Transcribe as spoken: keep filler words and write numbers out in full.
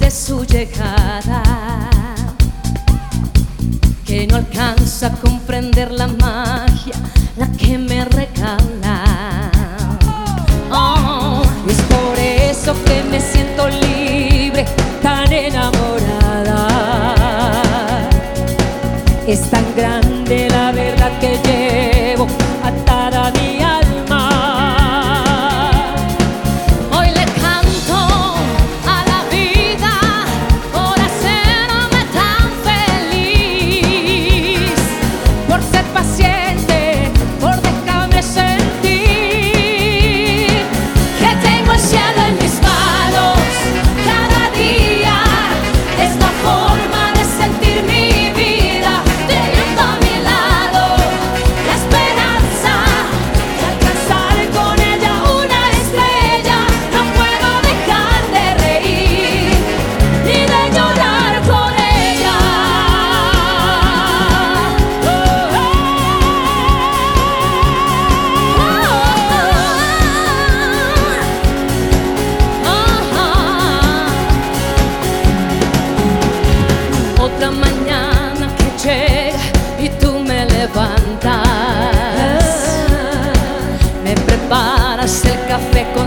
de su llegada, que no alcanza a comprender la magia, la que me regala. Oh, y es por eso que me siento libre, tan enamorada. Es tan grande la verdad que llevo atada a mi alma. Hoy le canto a la vida por hacerme tan feliz, por ser paciente, por dejarme sentir que tengo el cielo en mis manos. Cada día es la forma de sentir mi vida, teniendo a mi lado la esperanza de alcanzar con ella una estrella. No puedo dejar de reír ni de llorar por ella. Oh, oh, oh, oh. Otra mañana que llega y tú me levantas, me preparas el café con